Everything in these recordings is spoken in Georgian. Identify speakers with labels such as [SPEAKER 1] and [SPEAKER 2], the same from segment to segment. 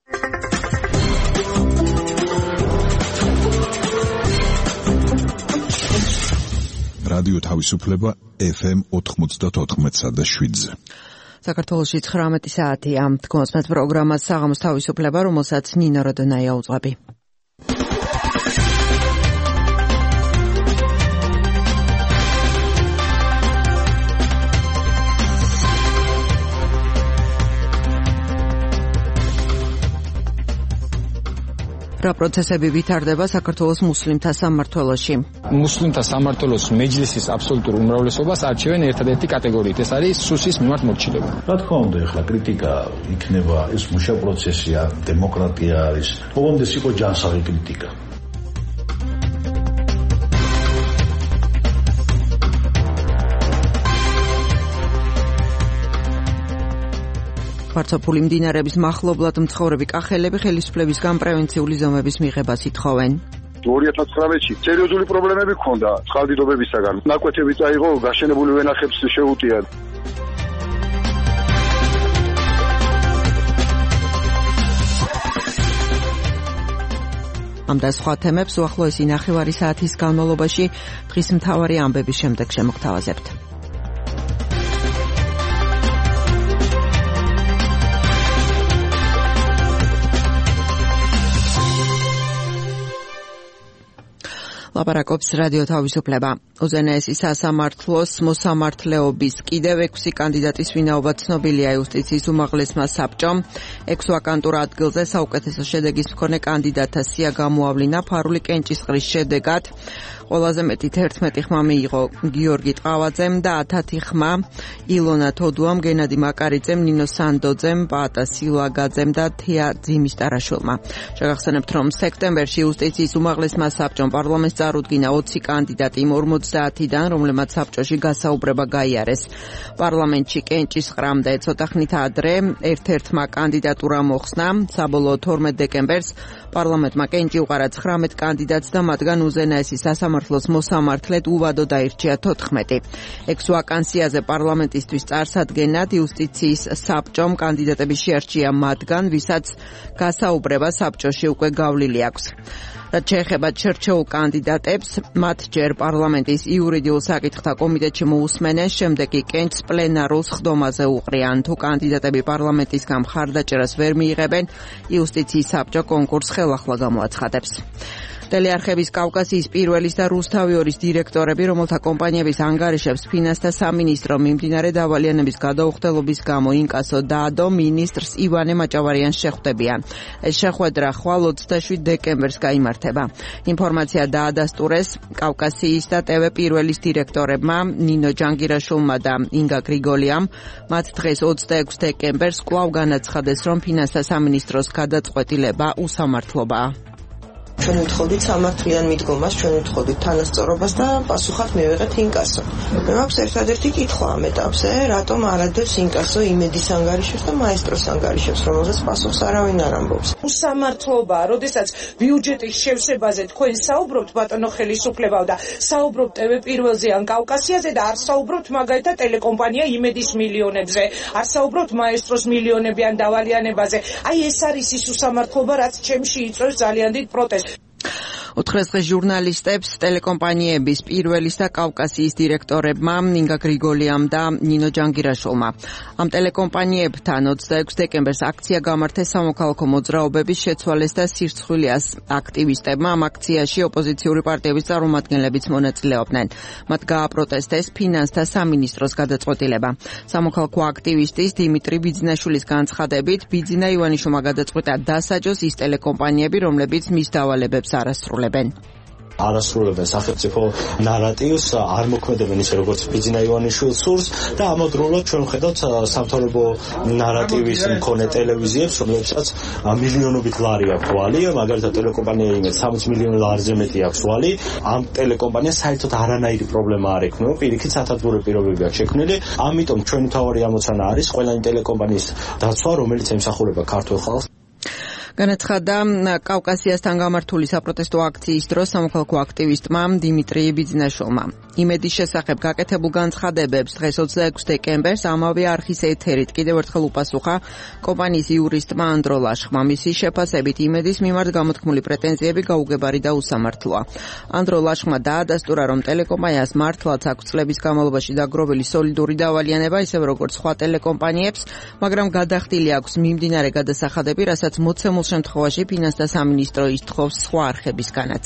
[SPEAKER 1] რადიო თავისუფლება FM 94.7-ზე.
[SPEAKER 2] საქართველოში 19 საათია. თქვენს მე პროგრამას საღამოს თავისუფლება, რომელსაც ნინო როდონაია უძღვები. რა პროცესები ვითარდება საქართველოს მუსლიმთა სამმართველოში?
[SPEAKER 3] მუსლიმთა სამმართველოს მეჯლისის აბსოლუტურ უმრავლესობას არჩევენ ერთადერთი კატეგორიით, ეს არის სუსის მიმართ მორჩილება.
[SPEAKER 4] რა თქმა უნდა, ეხლა კრიტიკა იქნება, ეს მუშა პროცესია, დემოკრატია არის. ოღონდ ეს იყო ჯანსაღი კრიტიკა.
[SPEAKER 2] ფარცოფული მდინარეების მახლობლად მცხოვრები კახელები ხელისუფლებისგან პრევენციული ზომების მიღებას ითხოვენ.
[SPEAKER 5] 2019-ში სერიოზული პრობლემები ჰქონდა წყალდიდობებისაგან. ნაკვეთები წაიღო, გაშენებული ვენახებს შეუტია.
[SPEAKER 2] ამ და სხვა თემებს უახლოესი ნახევარი საათის განმავლობაში დღის მთავარი ამბების შემდეგ შემოგთავაზებთ. ლაპარაკობს რადიო თავისუფლება. უზენაესი სასამართლოს მოსამართლეობის კიდევ 6 კანდიდატის ვინაობა ცნობილია იუსტიციის უმაღლესმა საბჭომ. 6 ვაკანტურ ადგილზე საუკეთესო შედეგის მქონე კანდიდატთა სია გამოავლინა ფარული კენჭისყრის შედეგად. ყველაზე მეტი 11 ხმა მიიღო გიორგი ტყავაძემ და 10 ხმა ილონა თოდუამ, გენადი მაკარიძემ, ნინო სანდოძემ, პაატა სილაგაძემ და თეა ძიმისტარაშვილმა. შეგახსენებთ, რომ სექტემბერში იუსტიციის უმაღლესმა საბჭომ პარლამენტს წარუდგინა 20 კანდიდატი იმ 50-დან, რომლებმაც საბჭოში გასაუბრება გაიარეს. პარლამენტში კენჭისყრამდე ცოტა ხნით ადრე ერთ-ერთმა კანდიდატურა მოხსნა. საბოლოოდ 12 დეკემბერს პარლამენტმა კენჭი უყარა 19 კანდიდატს და მათგან უზენაესი სასამართლოს მოსამართლედ უვადო დაირჩია 14. 6 ვაკანსიაზე პარლამენტისთვის წარსადგენად იუსტიციის საბჭომ კანდიდატები შეარჩია მათგან, ვისაც გასაუბრება საბჭოში უკვე გავლილი აქვს. რაც შეეხება შერჩეულ კანდიდატებს, მათ ჯერ პარლამენტის იურიდიულ საკითხთა კომიტეტში მოусმენენ, შემდეგ კი კენჭს პლენარულ სხდომაზე უყრიან. თუ კანდიდატები პარლამენტისგან მხარდაჭერას ვერ მიიღებენ, იუსტიციის საბჭო კონკურსს ხელახლა გამოაცხადებს. ტელეარხების კავკასიის პირველის და რუსთავი 2-ის დირექტორები, რომელთა კომპანიების ანგარიშებს ფინანსთა სამინისტრო მიმდინარე დავალიანების გადაუხდელობის გამო ინკასო დაადო, მინისტრს ივანე მაჭავარიანს შეხვდებიან. ეს შეხვედრა ხვალ 27 დეკემბერს გაიმართება. ინფორმაცია დაადასტურეს კავკასიის და TV პირველის დირექტორებმა ნინო ჯანგირაშვილმა და ინგა გრიგოლიამ. მათ დღეს 26 დეკემბერს კვლავ განაცხადეს, რომ ფინანსთა სამინისტროს გადაწყვეტილება უსამართლობაა.
[SPEAKER 6] ჩვენ ვთხოვდით სამართლიან მიდგომას, ჩვენ ვთხოვდით თანასწორობას და პასუხად მივიღეთ ინკასო. მე მაქვს ერთადერთი კითხვა ამ ეტაპზე, რატომ არ ადევს ინკასო იმედის ანგარიშებს და მაესტროს ანგარიშებს, რომელზეც პასუხს არავინ არ ამბობს.
[SPEAKER 7] უსამართლობაა, როდესაც ბიუჯეტის შევსებაზე თქვენ საუბრობთ, ბატონო ხელისუფლებაო, და საუბრობთ TV პირველზე ან კავკასიაზე და არ საუბრობთ მაგალითად ტელეკომპანია იმედის მილიონებზე, არ საუბრობთ მაესტროს მილიონები ან დავალიანებაზე. აი ეს არის ის უსამართლობა, რაც ჩემში იწვევს ძალიან დიდ პროტესტს.
[SPEAKER 2] ოთხრეს დღეს ჟურნალისტებს ტელეკომპანიების პირველის და კავკასიის დირექტორებმა ინგა გრიგოლიამ და ნინო ჯანგირაშვილმა. ამ ტელეკომპანიებთან 26 დეკემბერს აქცია გამართეს სამოქალაქო მოძრაობების შეცვალეს და სირცხვილიას აქტივისტებმა. ამ აქციაში ოპოზიციური პარტიების წარმომადგენლებიც მონაწილეობდნენ. მათ გააპროტესტეს ფინანსთა სამინისტროს გადაწყვეტილება. სამოქალაქო აქტივისტის დიმიტრი ბიძინაშვილის განცხადებით, ბიძინა ივანიშვილმა გადაწყვიტა დასაჯოს ის ტელეკომპანიები, რომლებიც მის დავალებებს არასრულებენ.
[SPEAKER 8] არასრულებენ სახელმწიფო ნარატივს, არ მოქმედებენ ისე როგორც ბიძინა ივანიშვილს სურს და ამავდროულად ჩვენ ვხედავთ სამთავრობო ნარატივის მქონე ტელევიზიებს, რომლებსაც მილიონობით ლარი აქვს ვალი, მაგალითად ტელეკომპანია იმეც 60 მილიონი ლარზე მეტი აქვს ვალი. ამ ტელეკომპანიას საერთოდ არანაირი პრობლემა არ ექნება, პირიქით სათათბირო პირობები აქვს შექმნილი. ამიტომ ჩვენი მთავარი ამოცანა არის ყველანი ტელეკომპანიის დაცვა, რომელიც ემსახურება ქართულ ხალხს.
[SPEAKER 2] განაცხადა კავკასიასთან გამართული საპროტესტო აქციის დროს სამოქალაქო აქტივისტმა დიმიტრი ბიძინაშვილმა. იმედის შესახებ გაკეთებულ განცხადებებს დღეს 26 დეკემბერს ამავე არხის ეთერით კიდევ ერთხელ უპასუხა კომპანიის იურისტმა ანდრო ლაშხმა. მისი შეფასებით იმედის მიმართ გამოთქმული პრეტენზიები გაუგებარი და უსამართლოა. ანდრო ლაშხმა დაადასტურა, რომ ტელეკომპანიას მართლაც აქვს წლების განმავლობაში დაგროვილი სოლიდური დავალიანება, ისევე როგორც სხვა ტელეკომპანიებს, მაგრამ გადახდილი აქვს მიმდინარე გადასახადები, რასაც მოცემულ შემთხვევაში ფინანსთა სამინისტრო ითხოვს სხვა არხებისგანაც.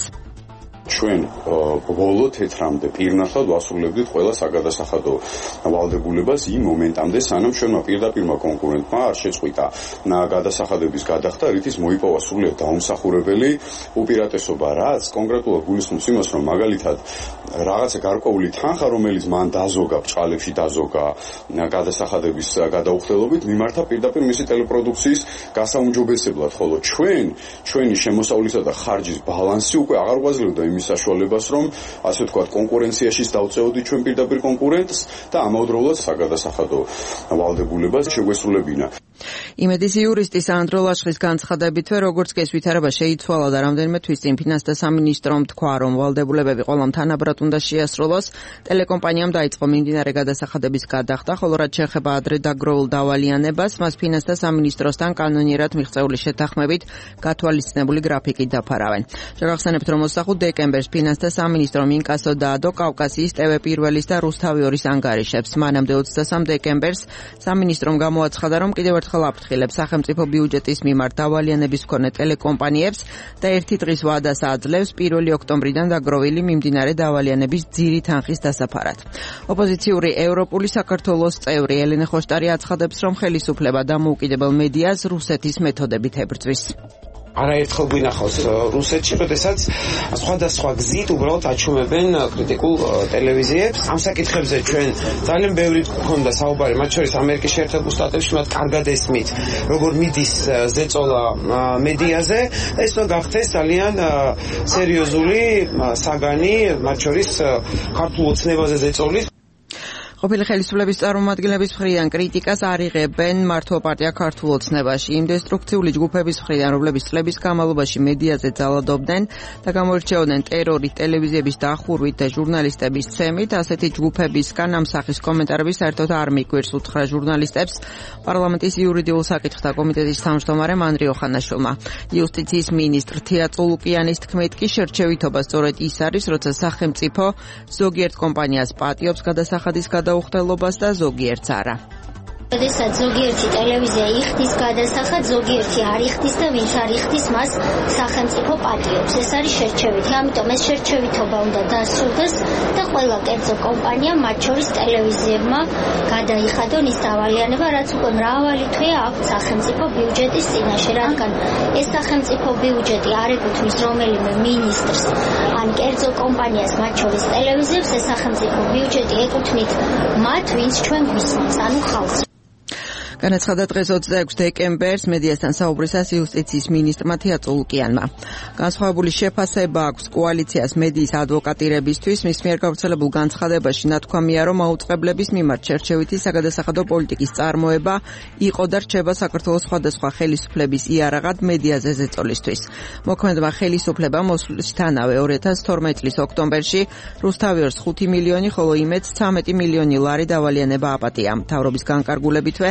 [SPEAKER 9] ჩვენ ბოლო თეთრამდე პირნათლად ვასრულებდით ყველა საგადასახადო ვალდებულებას იმ მომენტამდე, სანამ ჩვენმა პირდაპირმა კონკურენტმა არ შეწყვიტა გადასახადების გადახდა, რითიც მოიპოვა სრულიად დაუმსახურებელი უპირატესობა, რაც კონკრეტულად გულისხმობს იმას, რომ მაგალითად რაღაცა გარკვეული თანხა, რომელიც მან დაზოგა, ბჭყალებში დაზოგა გადასახადების გადაუხდელობით, მიმართა პირდაპირ მისი ტელეპროდუქციის გასაუმჯობესებლად, ხოლო ჩვენი შემოსავლისა და ხარჯის ბალანსი უკვე აღარ გვაძლევდა იმის საშუალებას, რომ ასე ვთქვათ, კონკურენციაში დავწეოდით ჩვენ პირდაპირ კონკურენტს და ამავდროულად საგადასახადო ვალდებულებას შეგვესრულებინა.
[SPEAKER 2] იმედის იურისტის ანდრო ლაშხის განცხადებითვე, როგორც კი ეს ვითარება შეიცვალა და რამდენიმე თვის წინ ფინანსთა სამინისტრომ თქვა, რომ ვალდებულებები ყველამ თანაბრად უნდა შეასრულოს, ტელეკომპანიამ დაიწყო მიმდინარე გადასახადების გადახდა, ხოლო რაც შეეხება ადრე დაგროვილ დავალიანებას, მას ფინანსთა სამინისტროსთან კანონიერად მიღწეული შეთანხმებით გათვალისწინებული გრაფიკით დაფარავენ. შევახსენებთ, რომ 25 დეკემბერს ფინანსთა სამინისტრომ ინკასო დაადო კავკასიის TV1-ის და რუსთავი 2-ის ანგარიშებს. მანამდე 23 დეკემბერს სამინისტრომ გამოაცხადა, რომ კიდევ ერთხელ აფრთხილებს სახელმწიფო ბიუჯეტის მიმართ დავალიანების მქონე ტელეკომპანიებს და ერთი დღის ვადას აძლევს 1 ოქტომბრიდან დაგროვილი მიმდინარე დავალიანების ძირი თანხის დასაფარად. ოპოზიციური ევროპული საქართველოს წევრი ელენე ხოშტარი აცხადებს, რომ ხელისუფლება დამოუკიდებელ მედიას რუსეთის მეთოდებით ებრძვის.
[SPEAKER 10] არაერთხელ გვინახავს რუსეთში, როდესაც სხვადასხვა გზით უბრალოდ აჩუმებენ კრიტიკულ ტელევიზიებს. ამ საკითხებზე ჩვენ ძალიან ბევრი გქონდა საუბარი, მათ შორის ამერიკის შეერთებულ შტატებში, მათ კარგად ესმით, როგორ მიდის ზეწოლა მედიაზე, ეს უნდა გახდეს ძალიან სერიოზული საგანი, მათ შორის ქართულ ოცნებაზე ზეწოლის.
[SPEAKER 2] ყოფილი ხელისუფლების წარმომადგენლების მხრიდან კრიტიკას არ იღებენ მართლ პარტია ქართულ ოცნებაში. იმ დესტრუქციული ჯგუფების მხრიდან, რომლებიც წლების განმავლობაში მედიაზე ძალადობდნენ და გამოირჩეოდნენ ტერორით, ტელევიზიების დახურვით და ჟურნალისტების ცემით, ასეთი ჯგუფებისგან ამ სახის კომენტარები საერთოდ არ მიგვირს, უთხრა ჟურნალისტებს პარლამენტის იურიდიულ საკითხთა კომიტეტის თავმჯდომარე მანდრი ოხანაშვილმა. იუსტიციის მინისტრ თია წულუკიანის თქმით კი შერჩევითობა სწორედ ის არის, როცა სახელმწიფო ზოგიერთ კომპანიას პატიობს გადასახადის უხდელობას და ზოგიერთს არა.
[SPEAKER 11] როდესაც ზოგიერთი ტელევიზია იხდის გადასახადს, ზოგიერთი არ იხდის და ვინც არ იხდის, მას სახელმწიფო პატიობს. ეს არის შერჩევითი, ამიტომ ეს შერჩევითობა უნდა დასრულდეს და ყველა კერძო კომპანია, მათ შორის ტელევიზიებმა გადაიხადონ ის დავალიანება, რაც უკვე მრავალი თვეა აქვთ სახელმწიფო ბიუჯეტის წინაშე, რადგან ეს სახელმწიფო ბიუჯეტი არ ეკუთვნის რომელიმე მინისტრს ან კერძო კომპანიას, მათ შორის ტელევიზიებს, ეს სახელმწიფო ბიუჯეტი ეკუთვნით მათ, ვინც ჩვენ გვისმენს, ანუ ხალხს.
[SPEAKER 2] განაცხადა დღეს 26 დეკემბერს მედიასთან საუბრისას იუსტიციის მინისტრმა თია წულუკიანმა. განსხვავებული შეფასება აქვს კოალიციას მედიის ადვოკატირებისთვის. მის მიერ გავრცელებულ განცხადებაში ნათქვამია, რომ აუწყებლების მიმართ შერჩევითი საგადასახადო პოლიტიკის წარმოება იყო და რჩება საქართველოს სხვადასხვა ხელისუფლების იარაღად მედიაზე ზეწოლისთვის. მოქმედმა ხელისუფლებამ მოსვლისთანავე 2012 წლის ოქტომბერში რუსთავი 5 მილიონი, ხოლო იმედს 13 მილიონი ლარი დავალიანება აპატია. მთავრობის განკარგულებითვე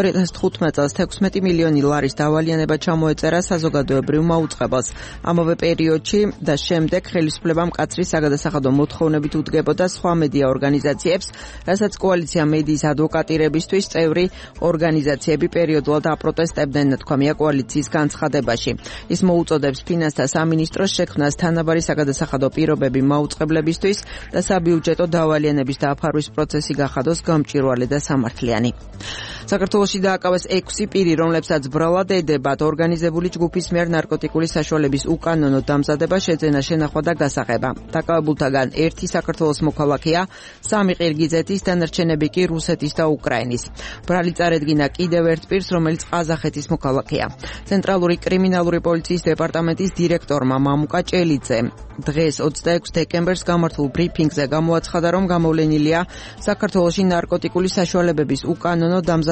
[SPEAKER 2] 2015 წელს 16 მილიონი ლარის დავალიანება ჩამოეწერა საზოგადოებრივ მაუწყებელს. ამავე პერიოდში და შემდეგ ხელისუფლებამ მკაცრი საგადასახადო მოთხოვნებით უდგებოდა სხვა მედია ორგანიზაციებს, რასაც კოალიცია მედიის ადვოკატირებისთვის წევრი ორგანიზაციები პერიოდულად აპროტესტებდნენ, ნათქვამია კოალიციის განცხადებაში. ის მოუწოდებს ფინანსთა სამინისტროს შექმნას თანაბარი საგადასახადო პირობები მაუწყებლებისთვის და საბიუჯეტო დავალიანების დაფარვის პროცესი გახადოს გამჭვირვალე და სამართლიანი. საქართველოში დააკავეს 6 პირი, რომლებსაც ბრალად ედებათ ორგანიზებული ჯგუფის მიერ ნარკოტიკული საშუალების უკანონო დამზადება, შეძენა, შენახვა და გასაღება. დაკავებულთაგან 1 საქართველოს მოქალაქეა, 3 ყირგიზეთის, დანარჩენები კი რუსეთის და უკრაინის. ბრალი წარედგინა კიდევ ერთ პირს, რომელიც ყაზახეთის მოქალაქეა. ცენტრალური კრიმინალური პოლიციის დეპარტამენტის დირექტორმა მამუკა ჭელიძე დღეს 26 დეკემბერს გამართულ ბრიფინგზე გამოაცხადა, რომ გამოვლენილია საქართველოში ნარკოტიკული საშუალებების უკანონო დამზადება,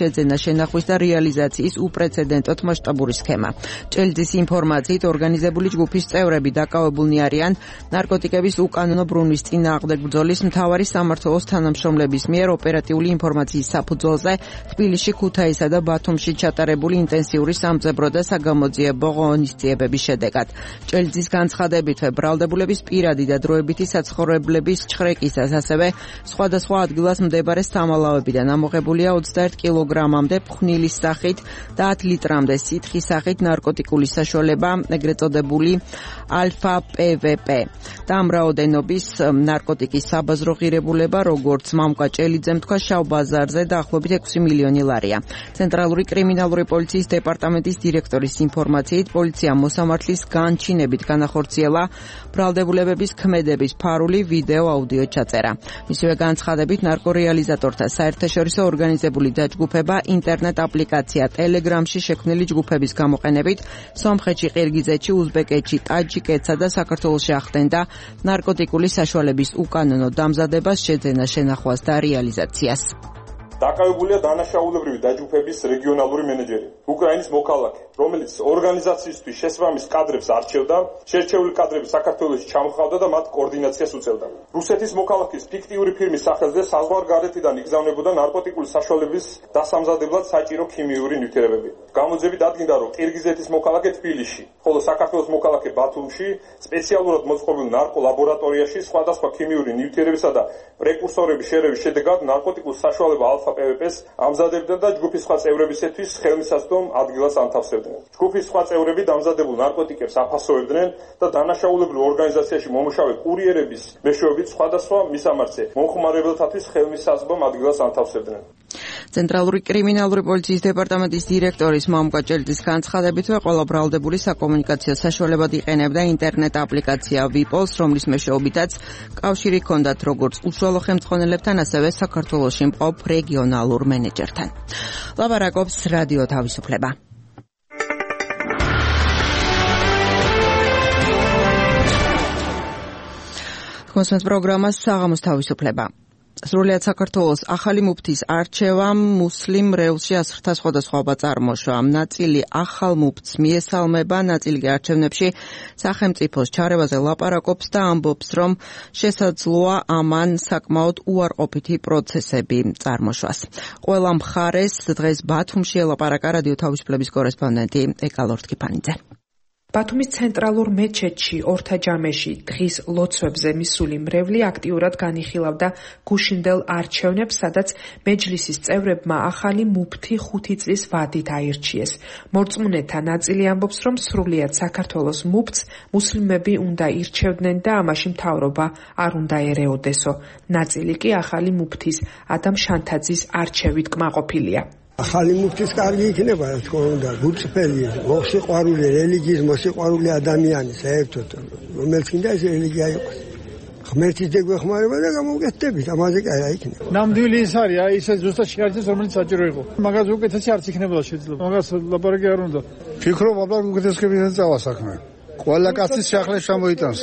[SPEAKER 2] შეძენა, შენახვის და რეალიზაციის უპრეცედენტოდ მასშტაბური სქემა. ჭელიძის ინფორმაციით, ორგანიზებული ჯგუფის წევრები დაკავებულნი არიან ნარკოტიკების უკანონო ბრუნვის წინააღმდეგ ბრძოლის მთავარი სამმართველოს თანამშრომლების მიერ ოპერატიული ინფორმაციის საფუძველზე თბილისში, ქუთაისსა და ბათუმში ჩატარებული ინტენსიური სამძებრო და საგამოძიებო ღონისძიებების შედეგად. ჭელიძის განცხადებით, ბრალდებულების პირადი და დროებითი საცხოვრებლების ჩხრეკისას, ასევე სხვადასხვა ადგილას მდებარე სამალავებიდან ამოღებულია 21 კილოგრამამდე ფხვნილის სახით და 10 ლიტრამდე სითხის სახით ნარკოტიკული საშუალება, ეგრეთ წოდებული ალფა PVP. და ამ რაოდენობის ნარკოტიკის საბაზრო ღირებულება, როგორც მამუკა ჭელიძემ თქვა, შავ ბაზარზე დაახლოებით 6 მილიონი ლარია. ცენტრალური კრიმინალური პოლიციის დეპარტამენტის დირექტორის ინფორმაციით, პოლიციამ მოსამართლის განჩინებით განახორციელა ბრალდებულებების ქმედების ფარული ვიდეო აუდიო ჩაწერა. მისივე განცხადებით, ნარკორეალიზატორთა საერთაშორისო ორგანიზებული დაჯგუფება ინტერნეტ აპლიკაცია Telegram-ში შექმნილი ჯგუფების გამოყენებით სომხეთში, ყირგიზეთში, უზბეკეთში, ტაჯიკეთსა და საქართველოში ახდენდა ნარკოტიკული საშუალების უკანონო დამზადებას, შეძენას, შენახვას და რეალიზაციას.
[SPEAKER 12] დაკავებულია დანაშაულებრივი დაჯგუფების რეგიონალური მენეჯერი, უკრაინის მოქალაქე, რომელიც ორგანიზაციისთვის შესაბამის კადრებს არჩევდა, შერჩეული კადრები საქართველოში ჩამოხავდა და მათ კოორდინაციას უწევდა. რუსეთის მოქალაქის ფიქტიური ფირმის სახელზე საზღვარგარეთიდან იგზავნებოდა ნარკოტიკული საშუალების დასამზადებლად საჭირო ქიმიური ნივთიერებები. გამოძიებით დადგინდა, რომ ყირგიზეთის მოქალაქე თბილისში, ხოლო საქართველოს მოქალაქე ბათუმში სპეციალურად მოწყობილ ნარკოლაბორატორიაში სხვადასხვა ქიმიური ნივთიერებისა და პრეკურსორების შერევის შედეგად ნარკოტიკულ საშუალება ალფა PVP-ს ამზადებდნენ და ჯგუფის სხვა წევრებისათვის ხელმისაწვდომ ადგილას ანთავსებდნენ. ჯგუფის სხვა წევრები დამზადებულ ნარკოტიკებს აფასოებდნენ და დანაშაულებრივ ორგანიზაციაში მომუშავე კურიერების მეშვეობით სხვადასხვა მისამართზე მომხმარებელთათვის ხელმისაწვდომ ადგილას ანთავსებდნენ.
[SPEAKER 2] ცენტრალური კრიმინალური პოლიციის დეპარტამენტის დირექტორის მამუკა ჭელიძის განცხადებით, ყველა ბრალდებული საკომუნიკაციო საშუალებად იყენებდა ინტერნეტ აპლიკაცია VPOL-ს, რომლის მეშვეობითაც კავშირი ჰქონდათ როგორც უშუალო ხელმძღვანელებთან, ასევე საქართველოში მყოფ რეგიონალურ მენეჯერთან. ლაპარაკობს რადიო თავისუფლება. მოსმენთ პროგრამას საღამოს თავისუფლება. სრულიად საქართველოს ახალი მუფთის არჩევამ მუსლიმ რევლში ასრთა სხვადასხვაობა წარმოშვა. ნაწილი ახალ მუფთს მიესალმება, ნაწილი კი არჩევნებში სახელმწიფოს ჩარევაზე ლაპარაკობს და ამბობს, რომ შესაძლოა ამან საკმაოდ უარყოფითი პროცესები წარმოშვას. ყველა მხარეს დღეს ბათუმში ელაპარაკა რადიო თავისუფლების კორესპონდენტი ეკალორთ კიფანიძე.
[SPEAKER 7] ბათუმის ცენტრალურ მეჩეთში ორთაჯამეში დღის ლოცვებზე მისული მრევლი აქტიურად განიხილავდა გუშინდელ არჩევნებს, სადაც მეჯლისის წევრებმა ახალი მუფთი 5 წლის ვადით აირჩიეს. მორწმუნეთა ნაწილი ამბობს, რომ სრულიად საქართველოს მუფთს მუსლიმები უნდა ირჩევდნენ და ამაში მთავრობა არ უნდა ერეოდესო. ნაწილი კი ახალი მუფთის ადამ შანთაძის არჩევით კმაყოფილია.
[SPEAKER 13] ახალი მუფთის კარგი იქნება, რა თქმა უნდა, გულწრფელი, მოსიყვარული, რელიგიის მოსიყვარული ადამიანი საერთოდ, რომელიც კიდე ეს რელიგია იყოს. ღმერთის დეგვეხმარება და გამოვკეთდებით, ამაზე კი არა იქნება.
[SPEAKER 14] ნამდვილი ის არის, აი ესე ზუსტად შეარჩეს, რომელიც საჭირო იყო. მაგას უკეთესი არც იქნებოდა შეიძლება. მაგას ლაპარაკი არ უნდა.
[SPEAKER 15] ფიქრობ, აბა უკეთესკებიდან წავა საქმე. ყველა კაცის სახლში შემოიტანს.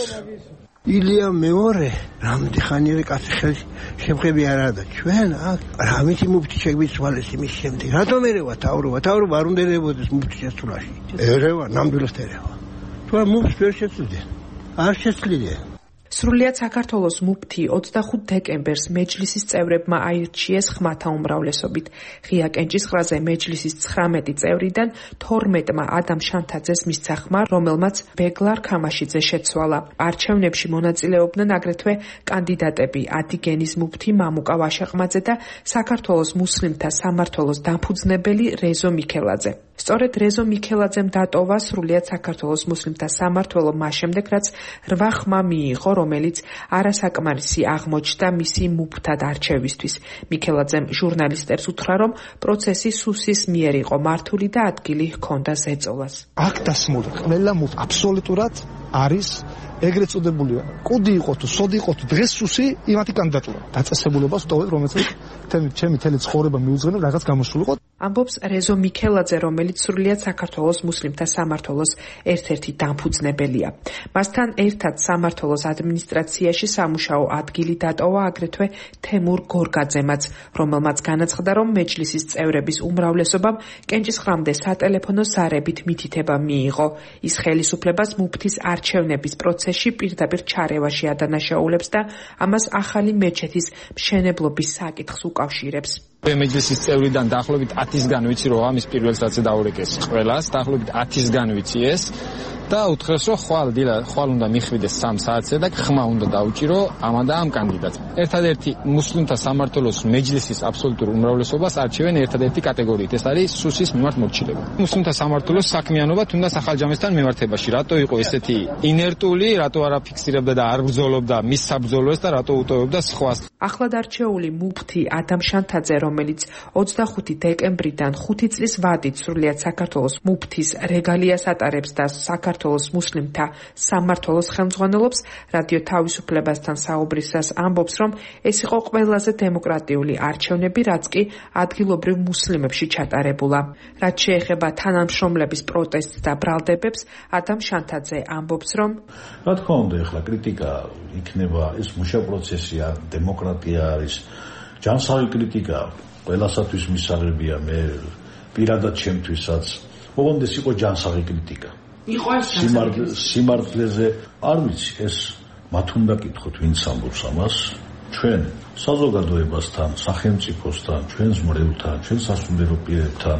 [SPEAKER 13] ილია მეორე, რამდენი ხანია კაცი ხელში შემხები არა და ჩვენ აქ რამითი მუფთი შეგვიცვალეს იმის შემდეგ. რატომ ერევა თავრობა არ უნდა ერევოდეს მუფთის შესრულაში. ერევა, ნამდვილად ერევა. თუ მუფთს ვერ შეცვლიდნენ. არ შეცვლიდნენ.
[SPEAKER 7] სრულიად საქართველოს მუფთი 25 დეკემბერს მეჯლისის წევრებმა აირჩიეს ხმათა უმრავლესობით. ღია კენჭისყრაზე მეჯლისის 19 წევრიდან 12-მა ადამ შანთაძეს მისცა ხმა, რომელმაც ბეგლარ ქამაშიძე შეცვალა. არჩევნებში მონაწილეობდნენ აგრეთვე კანდიდატები ადიგენის მუფთი მამუკა ვაშაყმაძე და საქართველოს მუსლიმთა სამმართველოს დამფუძნებელი რეზო მიქელაძე. სწორედ რეზო მიქელაძემ დატოვა სრულიად საქართველოს მუსლიმთა სამმართველო მას შემდეგ, რაც 8 ხმა მიიღო, რომელიც არასაკმარისი აღმოჩნდა მისი მუფთად არჩევისთვის. მიქელაძემ ჟურნალისტებს უთხრა, რომ პროცესი სუსის მიერ იყო მართული და ადგილი ჰქონდა ზეწოლას.
[SPEAKER 16] აქ დასმული ყველა მუფთი აბსოლუტურად არის ეგრეთ წოდებული კუდი იყო თუ სოდი იყო თუ დღეს სუსი იმათი კანდიდატურა დაწესებულებას ვტოვებ რომელსაც ჩემი თელი ცხოვრება მიუძღვნებ რაღაც გამოსულიყო
[SPEAKER 7] ამბობს რეზო მიქელაძე, რომელიც სრულიად საქართველოს მუსლიმთა სამმართველოს ერთ-ერთი დამფუძნებელია. მასთან ერთად სამმართველოს ადმინისტრაციაში სამუშაო ადგილი დატოვა აგრეთვე თემურ გორგაძემაც, რომელმაც განაცხადა, რომ მეჯლისის წევრების უმრავლესობამ კენჭისყრამდე სატელეფონო ზარებით მითითება მიიღო. ის ხელისუფლებას მუფთის არჩევნების პროცესში პირდაპირ ჩარევაში ადანაშაულებს და ამას ახალი მეჩეთის მშენებლობის საკითხს უკავშირებს.
[SPEAKER 3] მეჯლისის წევრიდან დაახლოებით 10-ისგან ვიცი, რომ ამის პირველ საცე დაურეკეს ყველას, დაახლოებით 10-ისგან ვიცი ეს და უთხრეს, რომ ხვალ უნდა მიხვიდეს 3 საათზე და ხმა უნდა დაუჭირო ამან და ამ კანდიდატს. ერთადერთი მუსლიმთა სამმართველოს მეჯლისის აბსოლუტურ უმრავლესობას არჩევენ ერთადერთი კატეგორიით, ეს არის სუსის მიმართ მორჩილება. მუსლიმთა სამმართველოს საქმიანობა თუნდაც ახალჯამესთან მიმართებაში, რატო იყო ესეთი ინერტული, რატო არ აფიქსირებდა და არ ბრძოლობდა მის საბრძოლოებს და რატო უტოვებდა სხვას.
[SPEAKER 7] ახლად არჩეული მუფთი ადამ შანთაძე, რომელიც 25 დეკემბრიდან 5 წლის ვადით სრულიად საქართველოს მუფთის რეგალიას ატარებს და საქართველოს მუსლიმთა სამმართველოს ხელმძღვანელობს, რადიო თავისუფლებასთან საუბრისას ამბობს, რომ ეს იყო ყველაზე დემოკრატიული არჩევნები, რაც კი ადგილობრივ მუსლიმებში ჩატარებულა. რაც შეეხება თანამშრომლების პროტესტს და ბრალდებებს, ადამ შანთაძე ამბობს, რომ
[SPEAKER 4] რა თქმა უნდა, ეხლა კრიტიკა იქნება, ეს მუშა პროცესია, დემოკრატია არის. ჯანსაღი კრიტიკა ყველასათვის მისაღებია, მე პირადად ჩემთვისაც. ოღონდ ეს იყო ჯანსაღი კრიტიკა. სიმართლეზე არ ვიცი, ეს მათ უნდა კითხოთ, ვინც ამბობს ამას. ჩვენ საზოგადოებასთან, სახელმწიფოსთან, ჩვენს მრევლთან, ჩვენ სასულიერო პირებთან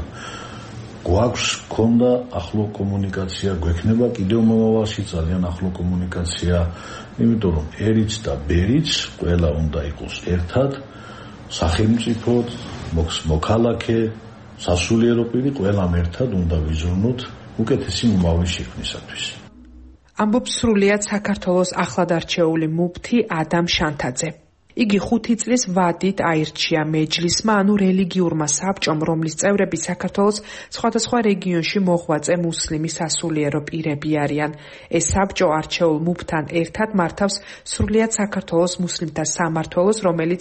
[SPEAKER 4] გვაქვს ქონდა ახლო კომუნიკაცია, გვექნება კიდევ მომავალში ძალიან ახლო კომუნიკაცია, იმიტომ რომ ერიც და ბერიც ყველა უნდა იყოს ერთად, სახელმწიფოდ, მოქალაქე, სასულიერო პირი ყველამ ერთად უნდა ვიზრუნოთ უკეთესი მომავლის შექმნისათვის.
[SPEAKER 7] ამბობს სრულიად საქართველოს ახლად არჩეული მუფთი ადამ შანთაძე. იგი 5 წლის ვადით აირჩია მეჯლისმა, ანუ რელიგიურმა საბჭომ, რომლის წევრები საქართველოს სხვადასხვა რეგიონში მოღვაწე მუსლიმი სასულიერო პირები არიან. ეს საბჭო არჩეულ მუფთან ერთად მართავს სრულიად საქართველოს მუსლიმთა სამმართველოს, რომელიც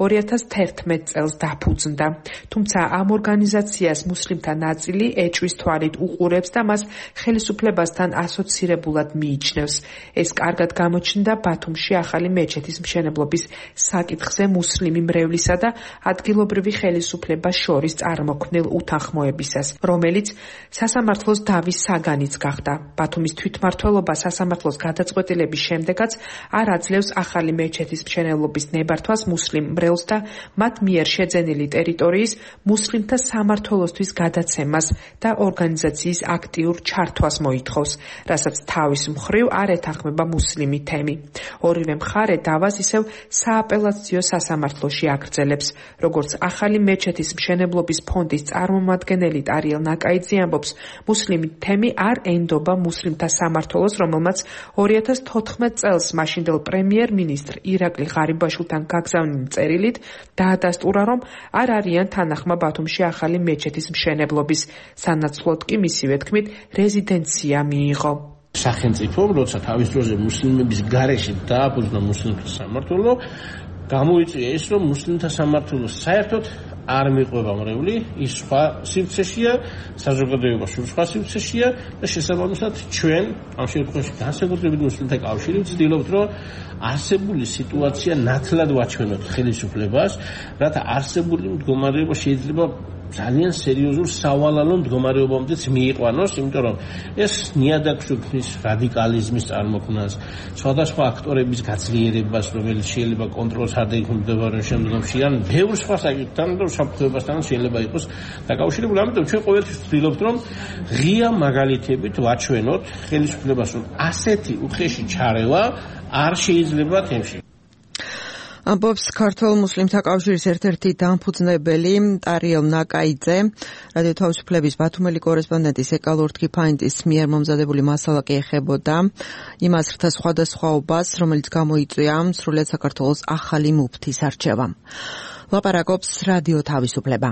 [SPEAKER 7] 2011 წელს დაფუძნდა. თუმცა ამ ორგანიზაციას მუსლიმთა ნაწილი ეჭვის თვალით უყურებს და მას ხელისუფლებასთან ასოცირებულად მიიჩნევს. ეს კარგად გამოჩნდა ბათუმში ახალი მეჩეთის მშენებლობის საკითხზე მუსლიმი მრევლისა და ადგილობრივი ხელისუფლებას შორის წარმოქმნილ უთანხმოებისას, რომელიც სასამართლოს დავის საგანიც გახდა. ბათუმის თვითმმართველობა სასამართლოს გადაწყვეტილების შემდეგაც არ აძლევს ახალი მეჩეთის მშენებლობის ნებართვას მუსლიმ მრევლს და მათ მიერ შეძენილი ტერიტორიის მუსლიმთა სამმართველოსთვის გადაცემას და ორგანიზაციის აქტიურ ჩართვას მოითხოვს, რასაც თავის მხრივ არ ეთანხმება მუსლიმი თემი. ორივე მხარე დავას ისევ სააპელაციო სასამართლოში აგრძელებს. როგორც ახალი მეჩეთის მშენებლობის ფონდის წარმომადგენელი ტარიელ ნაკაიძე ამბობს, მუსლიმი თემი არ ენდობა მუსლიმთა სამმართველოს, რომელმაც 2014 წელს მაშინდელ პრემიერ-მინისტრ ირაკლი ღარიბაშვილთან გაგზავნილი წერილით დაადასტურა, რომ არ არიან თანახმა ბათუმში ახალი მეჩეთის მშენებლობის, სანაცვლოდ კი მისივე თქმით რეზიდენცია მიიღო.
[SPEAKER 17] სახელმწიფომ, როცა თავის დროზე მუსლიმების გარეშე დააფუძნა მუსლიმთა სამმართველო, გამოიწვია ის, რომ მუსლიმთა სამმართველოს საერთოდ არ მიყვება მრევლი, ის სხვა სივრცეშია, საზოგადოება სულ სხვა სივრცეშია და შესაბამისად ჩვენ ამ შემთხვევაში განსაკუთრებით მუსლიმთა კავშირი ვცდილობთ, რომ არსებული სიტუაცია ნათლად ვაჩვენოთ ხელისუფლებას, რათა არსებული მდგომარეობა შეიძლება ძალიან სერიოზულ სავალალო მდგომარეობამდეც მიიყვანოს, იმიტომ რომ ეს ნიადაგს უქმნის რადიკალიზმის წარმოქმნას, სხვადასხვა აქტორების გაძლიერებას, რომელიც შეიძლება კონტროლს არ დაექვემდებაროს შემდგომში, ან ბევრ სხვა საკითხთან და საფრთხეებასთან შეიძლება იყოს დაკავშირებული. ამიტომ ჩვენ ყოველთვის ვცდილობთ, რომ ღია მაგალითებით ვაჩვენოთ ხელისუფლებას, რომ ასეთი უხეში ჩარევა არ შეიძლება თემში.
[SPEAKER 2] ამბობს ქართულ მუსლიმთა კავშირის ერთ-ერთი დამფუძნებელი ტარიელ ნაკაიძე. რადიო თავისუფლების ბათუმელი კორესპონდენტის ეკალურთქი ფაინტის მიერ მომზადებული მასალა კი ეხებოდა იმას რთა სხვადასხვაობას, რომელიც გამოიწვია სრულიად საქართველოს ახალი მუფთის არჩევამ. ლაპარაკობს რადიო თავისუფლება.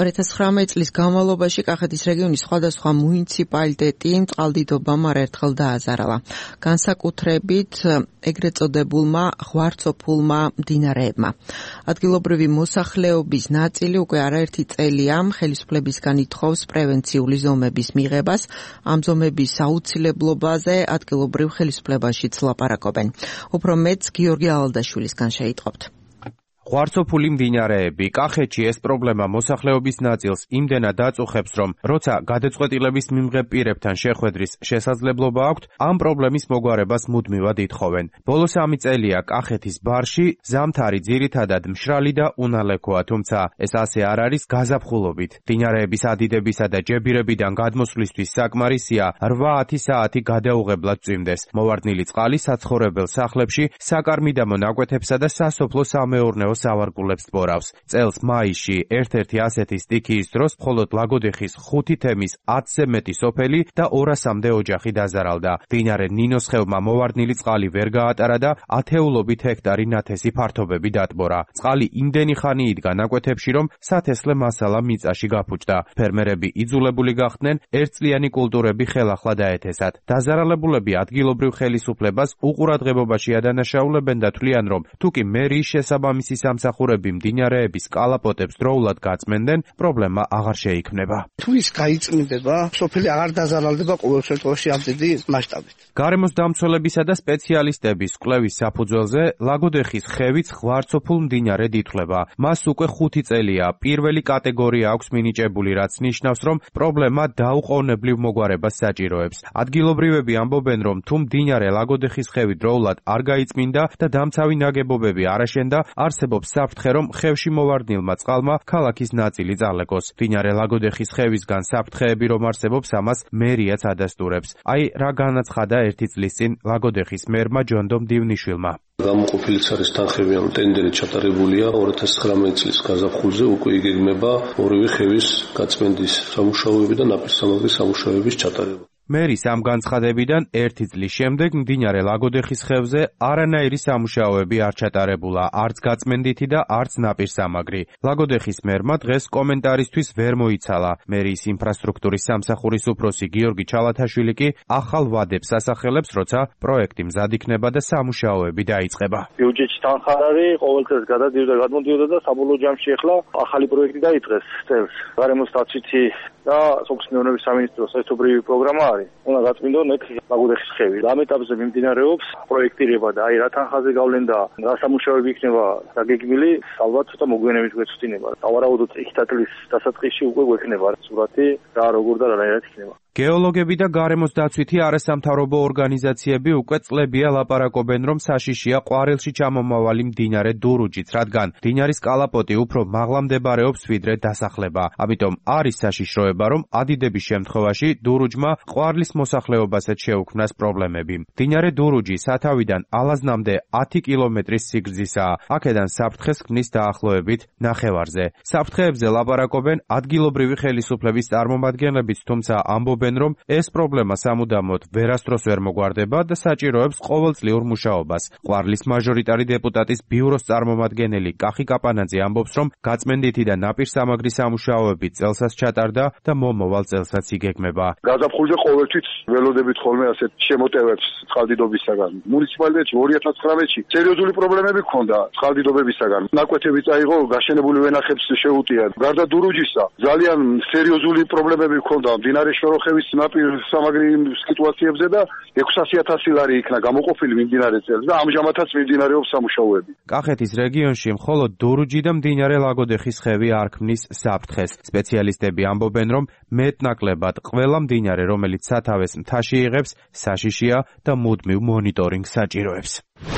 [SPEAKER 2] 2019 წლის განმავლობაში კახეთის რეგიონის სხვადასხვა მუნიციპალიტეტი წყალდიდობამ არაერთხელ დააზარალა. განსაკუთრებით ეგრეთ წოდებულმა ღვარცოფულმა მდინარეებმა. ადგილობრივი მოსახლეობის ნაწილი უკვე არაერთი წელია ხელისუფლებისგან ითხოვს პრევენციული ზომების მიღებას. ამ ზომების აუცილებლობაზე ადგილობრივ ხელისუფლებაშიც ლაპარაკობენ. უფრო მეტს გიორგი ალალდაშვილისგან შეიტყობთ.
[SPEAKER 18] ღვარცოფული მდინარეები კახეთში ეს პრობლემა მოსახლეობის ნაწილს იმდენად აწუხებს, რომ როცა გადაწყვეტილების მიმღებ პირებთან შეხვედრის შესაძლებლობა აქვთ, ამ პრობლემის მოგვარებას მუდმივად ითხოვენ. ბოლო 3 წელია კახეთის ბარში ზამთარი ძირითადად მშრალი და უნალექოა, თუმცა ეს ასე არ არის გაზაფხულობით. მდინარეების ადიდებისა და ჯებირებიდან გადმოსვლისთვის საკმარისია 8-10 საათი გადაუღებლად წვიმდეს. მოვარდნილი წყალი საცხოვრებელ სახლებში, საკარმიდამო ნაკვეთებსა და სასოფლო-სამეურნეო სავარგულებს ბორავს. წელს მაისში ერთ-ერთი ასეთი სტიქიის დროს მხოლოდ ლაგოდეხის 5 თემის 10-ზე მეტი სოფელი და 200-მდე ოჯახი დაზარალდა. მდინარე ნინოს ხევმა მოვარდნილი წყალი ვერ გაატარა და ათეულობით ჰექტარი ნათესი ფართობები დატბორა. წყალი იმდენი ხანი იდგა ნაკვეთებში, რომ სათესლე მასალა მიწაში გაფუჭდა. ფერმერები იძულებული გახდნენ ერთწლიანი კულტურები ხელახლა დაეთესათ. დაზარალებულები ადგილობრივ ხელისუფლებას უყურადღებობაში ადანაშაულებენ და თვლიან, რომ თუკი მერიის შესაბამისი სამსახურები მდინარეების კალაპოტებს დროულად გაწმენდნენ, პრობლემა აღარ შეიქმნება.
[SPEAKER 13] თუ ის გაიწმინდება, სოფელი აღარ დაზარალდება ყოველ შემთხვევაში ამ დიდი მასშტაბით.
[SPEAKER 18] გარემოს დამცველებისა და სპეციალისტების კვლევის საფუძველზე ლაგოდეხის ხევიც ღვარცოფულ მდინარედ ითვლება. მას უკვე 5 წელია პირველი კატეგორია აქვს მინიჭებული, რაც ნიშნავს, რომ პრობლემა დაუყოვნებლივ მოგვარებას საჭიროებს. ადგილობრივები ამბობენ, რომ თუ მდინარე ლაგოდეხის ხევი დროულად არ გაიწმინდა და დამცავი ნაგებობები არ აშენდა, არსებობს საფრთხე, რომ ხევში მოვარდნილმა წყალმა ქალაქის ნაწილი წალეკოს. მდინარე ლაგოდეხის ხევისგან საფრთხეები რომ არსებობს, ამას მერიაც ადასტურებს. აი რა განაცხადა 1 წლის წინ ლაგოდეხის მერმა ჯონდომ დივნიშვილმა.
[SPEAKER 19] გამოყოფილიც არის თანხები, ამ ტენდერი ჩატარებულია 2019 წლის გაზაფხულზე, უკვე იგეგმება ორივე ხევის გაწმენდის სამუშაოები და ნაპირსამაგრის სამუშაოების ჩატარება. მერის ამ განცხადებიდან 1 წლის შემდეგ მდინარე ლაგოდეხის ხევზე არანაირი სამუშაოები არ ჩატარებულა, არც გაწმენდითი და არც ნაპირსამაგრი. ლაგოდეხის მერმა დღეს კომენტარისთვის ვერ მოიცალა. მერის ინფრასტრუქტურის სამსახურის უფროსი გიორგი ჩალათაშვილი კი ახალ ვადებს ასახელებს, როცა პროექტი მზად იქნება და სამუშაოები დაიწყება.
[SPEAKER 20] ბიუჯეტში თანხა არ არის, ყოველწელს გადადიოდა, გადმოდიოდა და საბოლოო ჯამში ახლა ახალი პროექტი დაიწყეს წელს. გარემოს დაცვითი და სოფლის მეურნეობის სამინისტროს ერთობლივი პროგრამა არის. უნდა გაწმინდონ ეგ ლაგოდეხის ხევი. ამ ეტაპზე მიმდინარეობს პროექტირება და აი რა თანხაზე გავლენ და რა სამუშაოები იქნება დაგეგმილი, ალბათ ცოტა მოგვიანებით გვეცვლინება. სავარაუდოდ იქთა წლის დასაწყისში უკვე გვექნება სურათი რა როგორ და რანაირად იქნება.
[SPEAKER 18] გეოლოგები და გარემოს დაცვითი არასამთავრობო ორგანიზაციები უკვე წლებია ლაპარაკობენ, რომ საშიშია ყვარელში ჩამომავალი მდინარე დურუჯიც, რადგან მდინარის კალაპოტი უფრო მაღლა მდებარეობს ვიდრე დასახლება. ამიტომ არის საშიშროება, რომ ადიდების შემთხვევაში დურუჯმა ყვარლის მოსახლეობასაც შეუქმნას პრობლემები. მდინარე დურუჯი სათავიდან ალაზნამდე 10 კილომეტრის სიგრძისაა. აქედან საფრთხეს ქმნის დაახლოებით ნახევარზე. საფრთხეებზე ლაპარაკობენ ადგილობრივი ხელისუფლების წარმომადგენლებიც, თუმცა ამბობენ, რომ ეს პრობლემა სამუდამოდ ვერასდროს ვერ მოგვარდება და საჭიროებს ყოველწლიურ მუშაობას. ყვარლის მაჟორიტარი დეპუტატის ბიუროს წარმომადგენელი კახი კაპანაძე ამბობს, რომ გაწმენდითი და ნაპირსამაგრის სამუშაოები წელსაც ჩატარდა და მომავალ წელსაც იგეგმება.
[SPEAKER 5] გაზაფხულზე ყოველთვის ველოდებით ხოლმე ასეთ შემოტევებს წყალდიდობისაგან. მუნიციპალიტეტში 2019-ში სერიოზული პრობლემები ჰქონდა წყალდიდობებისაგან. ნაკვეთები წაიღო, გაშენებული ვენახებს შეუტია. გარდა დურუჯისა, ძალიან სერიოზული პრობლემები ჰქონდა მდინარე შოროხევის ნაპირსამაგრი სიტუაციებზე და 600,000 ლარი იქნა გამოყოფილი მიმდინარე წელს და ამჟამადაც მიმდინარეობს სამუშაოები. კახეთის რეგიონში მხოლოდ დურუჯი და მდინარე ლაგოდეხის ხევი არ ქმნის საფრთხეს. სპეციალისტები ამბობენ, რომ მეტნაკლებად ყველა მდინარე, რომელიც სათავეს მთაში იღებს, საშიშია და მუდმივ მონიტორინგს საჭიროებს.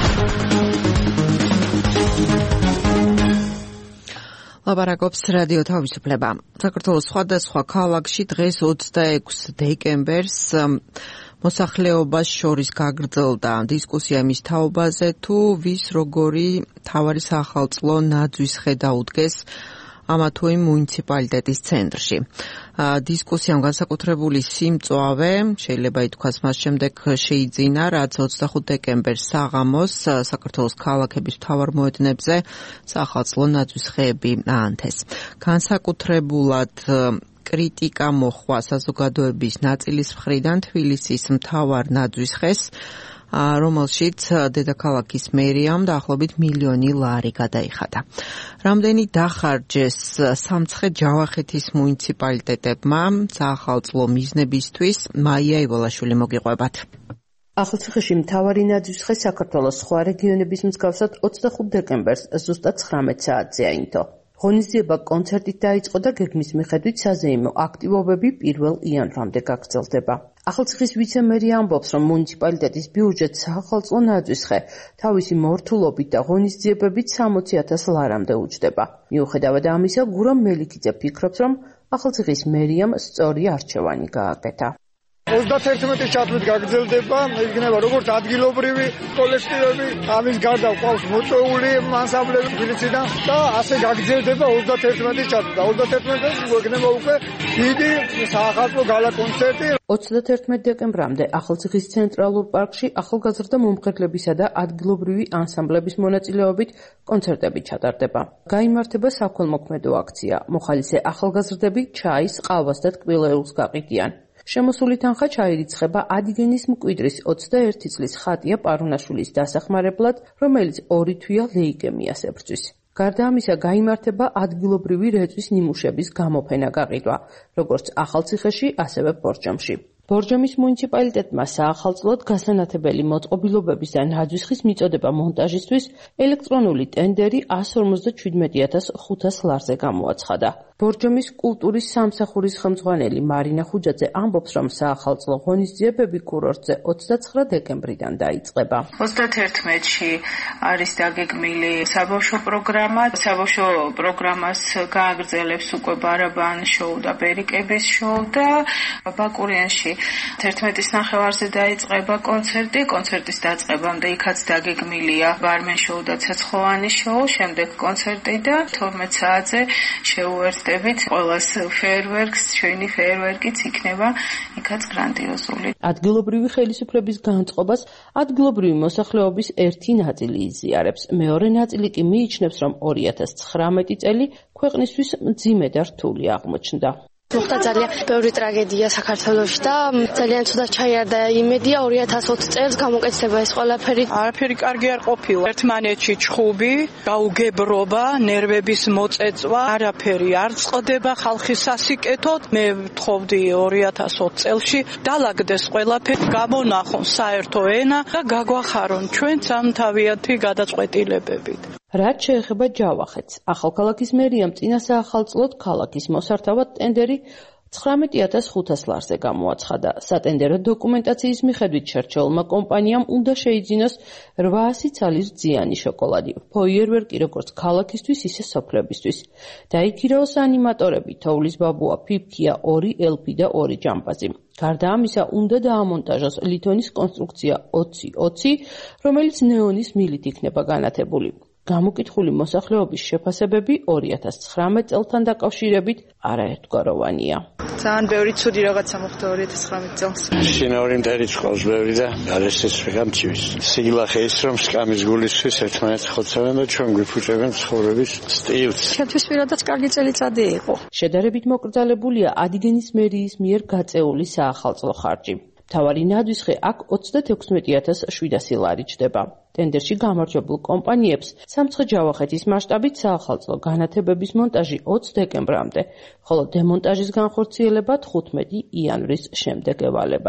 [SPEAKER 2] ლაპარაკობს რადიო თავისუფლება. საქართველოს სხვადასხვა ქალაქში დღეს 26 დეკემბერს მოსახლეობას შორის გაგრძელდა დისკუსია იმის თაობაზე, თუ ვის როგორი მთავარი სახალწლო ნაძვის ხე დაუდგეს ამა თუ იმ მუნიციპალიტეტის ცენტრში. დისკუსიამ განსაკუთრებული სიმწვავე შეიძლება ითქვას მას შემდეგ შეიძინა, რაც 25 დეკემბერს საღამოს საქართველოს ქალაქების მთავარ მოედნებზე საახალწლო ნაძვის ხეები აანთეს. განსაკუთრებულად კრიტიკა მოჰყვა საზოგადოების ნაწილის მხრიდან თბილისის მთავარ ნაძვის ხეს, რომელშიც დედაქალაქის მერიამ დაახლოებით მილიონი ლარი გადაიხადა. რამდენი დახარჯეს სამცხე-ჯავახეთის მუნიციპალიტეტებმა საახალწლო მიზნებისთვის, მაია ივოლაშვილი მოგიყვებათ.
[SPEAKER 21] ახალციხეში მთავარი ნაძვის ხე საქართველოს სხვა რეგიონების მსგავსად 25 დეკემბერს ზუსტად 19 საათზე აინთო. ღონისძიება კონცერტით დაიწყო და გეგმის მიხედვით საზეიმო აქტივობები 1 იანვრამდე გაგრძელდება. ახალციხის ვიცე-მერი ამბობს, რომ მუნიციპალიტეტის ბიუჯეტს საახალწლო ნაძვის ხე თავისი მორთულობით და ღონისძიებებით 60,000 ლარამდე უჯდება. მიუხედავად ამისა, გურამ მელიქიძე ფიქრობს, რომ ახალციხის მერიამ სწორი არჩევანი გააკეთა.
[SPEAKER 14] 31 ჩათვლით გაგრძელდება, იქნება როგორც ადგილობრივი კოლექტივები, ამის გარდა ყავს მოწვეული ანსამბლები თბილისიდან და ასე გაგრძელდება 31 ჩათვლით. 31-ს იქნება უკვე დიდი საახალწლო გალა კონცერტი.
[SPEAKER 21] 31 დეკემბრამდე ახალციხის ცენტრალურ პარკში ახალგაზრდა მომღერლებისა და ადგილობრივი ანსამბლების მონაწილეობით კონცერტები ჩატარდება. გაიმართება საქველმოქმედო აქცია. მოხალისე ახალგაზრდები ჩაის, ყავას და ტკბილეულს გაყიდიან. შემოსული თანხა ჩაირიცხება ადიგენის მკვიდრის 21 წლის ხატია პარუნაშვილის დასახმარებლად, რომელიც 2 თვეა ლეიკემიას ებრძვის. გარდა ამისა, გაიმართება ადგილობრივი რეწვის ნიმუშების გამოფენა გაყიდვა, როგორც ახალციხეში, ასევე ბორჯომში. ბორჯომის მუნიციპალიტეტმა საახალწლოდ გასანათებელი მოწყობილობების და ნაძვის ხის მიწოდება მონტაჟისთვის ელექტრონული ტენდერი 157,500 ლარზე გამოაცხადა. ბორჯომის კულტურის სამსახურის ხელმძღვანელი მარინა ხუჯაძე ამბობს, რომ საახალწლო ღონისძიებები კურორტზე 29 დეკემბრიდან დაიწყება.
[SPEAKER 22] 31-ში არის დაგეგმილი საბავშვო პროგრამა. საბავშვო პროგრამას გააგრძელებს უკვე ბარაბან შოუ და ბერიკების შოუ და ბაკურიანში 11-ის ნახევარზე დაიწყება კონცერტი. კონცერტის დაწყებამდე იქაც დაგეგმილია ბარმენ შოუ და ცეცხლოვანი შოუ, შემდეგ კონცერტი და 12 საათზე შეუერთდებით ყველას ფეერვერკს, ჩვენი ფეერვერკიც იქნება იქაც გრანდიოზული.
[SPEAKER 21] ადგილობრივი ხელისუფლების განწყობას ადგილობრივი მოსახლეობის ერთი ნაწილი იზიარებს. მეორე ნაწილი კი მიიჩნევს, რომ 2019 წელი ქვეყნისთვის მძიმე და რთული აღმოჩნდა.
[SPEAKER 23] მოხდა ძალიან ბევრი ტრაგედია საქართველოში და ძალიან ცუდად ჩაიარდა იმედია 2020 წელს გამოკეთდება ეს ყველაფერი.
[SPEAKER 24] არაფერი კარგი არ ყოფილა. ერთმანეთში ჩხუბი, გაუგებრობა, ნერვების მოწეწვა, არაფერი არ წყდება ხალხის სასიკეთოდ. მე ვთხოვდი 2020 წელში დალაგდეს ყველაფერი, გამონახონ საერთო ენა და გაგვახარონ ჩვენ სამთავიანთი გადაწყვეტილებებით.
[SPEAKER 21] რაც შეეხება ჯავახეთს, ახალქალაქის მერიამ წინა საახალწლოდ ქალაქის მოსართავად ტენდერი 19,500 ლარზე გამოაცხადა. სატენდერო დოკუმენტაციის მიხედვით შერჩეულმა კომპანიამ უნდა შეიძინოს 800 ცალის ძიანი შოკოლადი, ფოიერვერკი როგორც ქალაქისთვის, ისე სოფლებისთვის. დაიქირაოს ანიმატორები, თოვლის ბაბუა, ფიფქია, 2 ელფი და 2 ჯამპაზი. გარდა ამისა, უნდა დაამონტაჟოს ლითონის კონსტრუქცია 20-20, რომელიც ნეონის მილით იქნება განათებული. გამოკითხული მოსახლეობის შეფასებები 2019 წელთან დაკავშირებით არაერთგვაროვანია.
[SPEAKER 24] ძალიან ბევრი ცუდი რაღაცა მოხდა 2019 წელს.
[SPEAKER 25] შინაური მტერი წყავს ბევრი და არასდროს ვიღამჩივის. სიგლახე ის რომ სკამის გულისთვის ერთმანეთს ხოცავენ და ჩვენ გვიფუჭებენ ცხოვრების სტილს.
[SPEAKER 23] ჩემთვის პირადად კარგი წელიწადი იყო.
[SPEAKER 21] შედარებით მოკრძალებულია ადიგენის მერიის მიერ გაწეული საახალწლო ხარჯი. მთავარი ნაძვის ხე აქ 36,700 ლარი ჯდება. ტენდერში გამარჯვებულ კომპანიებს სამცხე-ჯავახეთის მასშტაბით საახალწლო განათებების მონტაჟი 20 დეკემბრამდე, ხოლო დემონტაჟის განხორციელება 15 იანვრის შემდეგ ევალება.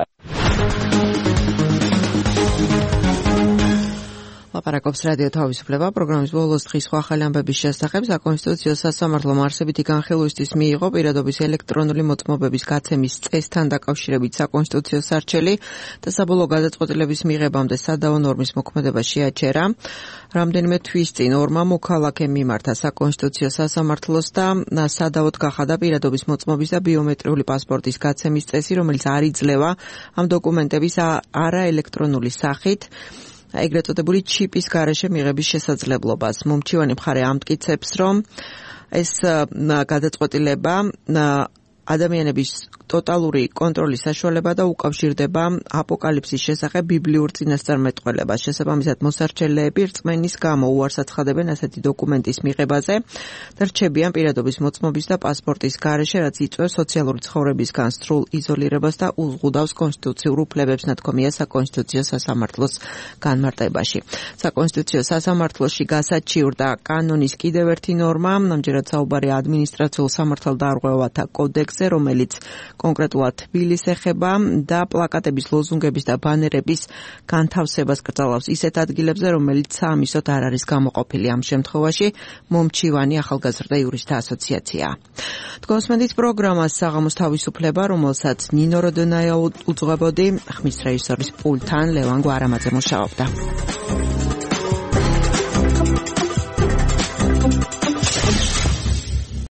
[SPEAKER 2] ლაპარაკობს რადიო თავისუფლება პროგრამის ბოლოს დღის სხვა ახალი ამბების შესახებ. საკონსტიტუციო სასამართლომ არსებითი განხილვისთვის მიიღო პირადობის ელექტრონული მოწმობების გაცემის წესთან დაკავშირებით საკონსტიტუციო სარჩელი და საბოლოო გადაწყვეტილების მიღებამდე სადავო ნორმის მოქმედება შეაჩერა. რამდენიმე თვის წინ ორმა მოქალაქემ მიმართა საკონსტიტუციო სასამართლოს და სადავოდ გახადა პირადობის მოწმობის და ბიომეტრიული პასპორტის გაცემის წესი, რომელიც არ იძლევა ამ დოკუმენტების არაელექტრონული სახით ეგრეთ წოდებული ჩიპის გარეშე მიღების შესაძლებლობას. მომჩივანი მხარე ამტკიცებს, რომ ეს გადაწყვეტილება ადამიანების ტოტალური კონტროლის საშუალება და უკავშირდება აპოკალიფსის შესახებ ბიბლიურ წინასწარმეტყველებას. შესაბამისად, მოსარჩელეები რწმენის გამო უარს აცხადებენ ასეთი დოკუმენტის მიღებაზე და რჩებიან პირადობის მოწმობის და პასპორტის გარეშე, რაც იწვევს სოციალური ცხოვრებისგან სრულ იზოლირებას და უზღუდავს კონსტიტუციურ უფლებებს, ნათქვამია საკონსტიტუციო სასამართლოს განმარტებაში. საკონსტიტუციო სასამართლოში გასაჩივრდა კანონის კიდევ ერთი ნორმა, ამჯერად საუბარია ადმინისტრაციულ სამართალდარღვევათა კოდექსზე, რომელიც კონკრეტულად თბილისს ეხება და პლაკატების, ლოზუნგების და ბანერების განთავსებას კრძალავს ისეთ ადგილებზე, რომელიც საამისოდ არ არის გამოყოფილი. ამ შემთხვევაში მომჩივანი ახალგაზრდა იურისტთა ასოციაციაა. თქვენსმენთ პროგრამას საღამოს თავისუფლება, რომელსაც ნინო როდონაია უძღვებოდი, ხმის რეჟისორის პულტთან ლევან გვარამაძე მუშაობდა.